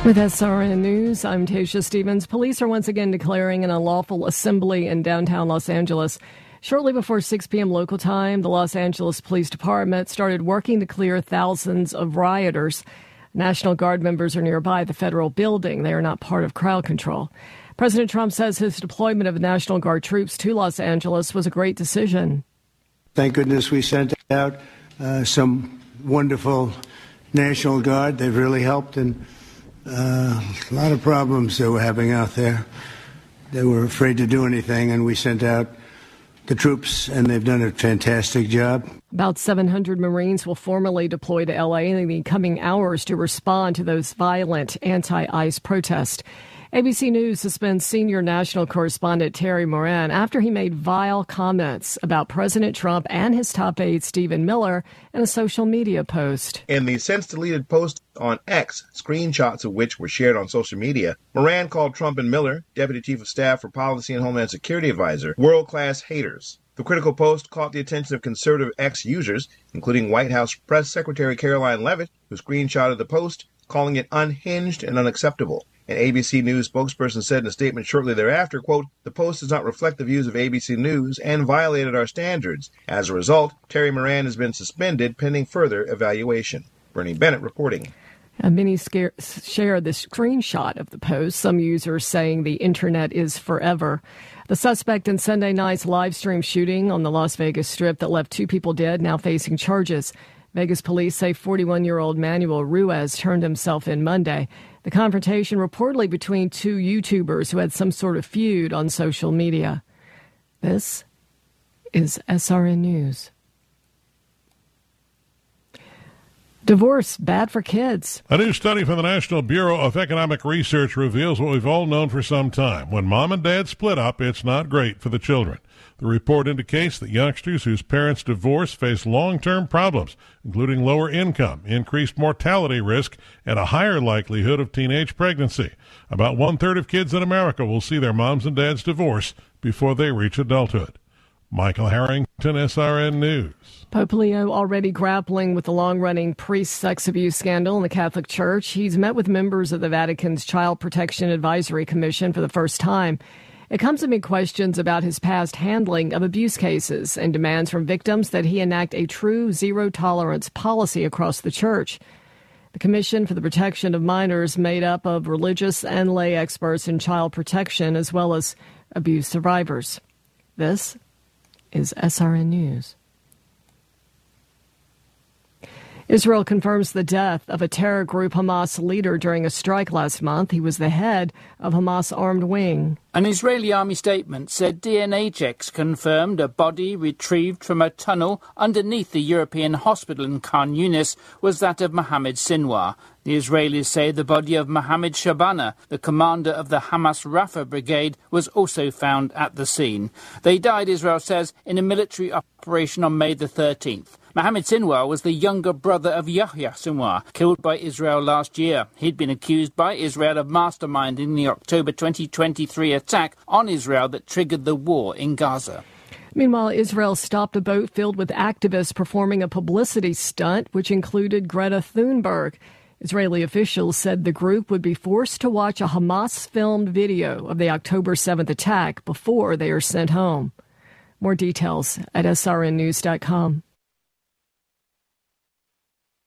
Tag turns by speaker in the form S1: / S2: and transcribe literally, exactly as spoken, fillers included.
S1: With S R N News, I'm Tasha Stevens. Police are once again declaring an unlawful assembly in downtown Los Angeles. Shortly before six p.m. local time, the Los Angeles Police Department started working to clear thousands of rioters. National Guard members are nearby the federal building. They are not part of crowd control. President Trump says his deployment of National Guard troops to Los Angeles was a great decision.
S2: Thank goodness we sent out uh, some wonderful National Guard. They've really helped, and uh, a lot of problems they were having out there. They were afraid to do anything, and we sent out the troops, and they've done a fantastic job.
S1: About seven hundred Marines will formally deploy to L A in the coming hours to respond to those violent anti-ICE protests. A B C News suspends senior national correspondent Terry Moran after he made vile comments about President Trump and his top aide Stephen Miller in a social media post.
S3: In the since-deleted post on X, screenshots of which were shared on social media, Moran called Trump and Miller, Deputy Chief of Staff for Policy and Homeland Security Advisor, world-class haters. The critical post caught the attention of conservative X users, including White House Press Secretary Caroline Leavitt, who screenshotted the post, calling it unhinged and unacceptable. An A B C News spokesperson said in a statement shortly thereafter, quote, "The post does not reflect the views of A B C News and violated our standards. As a result, Terry Moran has been suspended pending further evaluation." Bernie Bennett reporting.
S1: And many scare- shared the screenshot of the post, some users saying the internet is forever. The suspect in Sunday night's live stream shooting on the Las Vegas Strip that left two people dead now facing charges. Vegas police say forty-one-year-old Manuel Ruiz turned himself in Monday. The confrontation reportedly between two YouTubers who had some sort of feud on social media. This is S R N News. Divorce, bad for kids.
S4: A new study from the National Bureau of Economic Research reveals what we've all known for some time. When mom and dad split up, it's not great for the children. The report indicates that youngsters whose parents divorce face long-term problems, including lower income, increased mortality risk, and a higher likelihood of teenage pregnancy. About one-third of kids in America will see their moms and dads divorce before they reach adulthood. Michael Harrington, S R N News.
S1: Pope Leo already grappling with the long-running priest sex abuse scandal in the Catholic Church. He's met with members of the Vatican's Child Protection Advisory Commission for the first time. It comes amid questions about his past handling of abuse cases and demands from victims that he enact a true zero-tolerance policy across the church. The Commission for the Protection of Minors, made up of religious and lay experts in child protection as well as abuse survivors. This is S R N News. Israel confirms the death of a terror group Hamas leader during a strike last month. He was the head of Hamas armed wing.
S5: An Israeli army statement said D N A checks confirmed a body retrieved from a tunnel underneath the European hospital in Khan Yunis was that of Mohammed Sinwar. The Israelis say the body of Mohammed Shabana, the commander of the Hamas Rafah brigade, was also found at the scene. They died, Israel says, in a military operation on May the thirteenth. Mohammed Sinwar was the younger brother of Yahya Sinwar, killed by Israel last year. He'd been accused by Israel of masterminding the October twenty twenty-three attack on Israel that triggered the war in Gaza.
S1: Meanwhile, Israel stopped a boat filled with activists performing a publicity stunt, which included Greta Thunberg. Israeli officials said the group would be forced to watch a Hamas-filmed video of the October seventh attack before they are sent home. More details at S R N news dot com.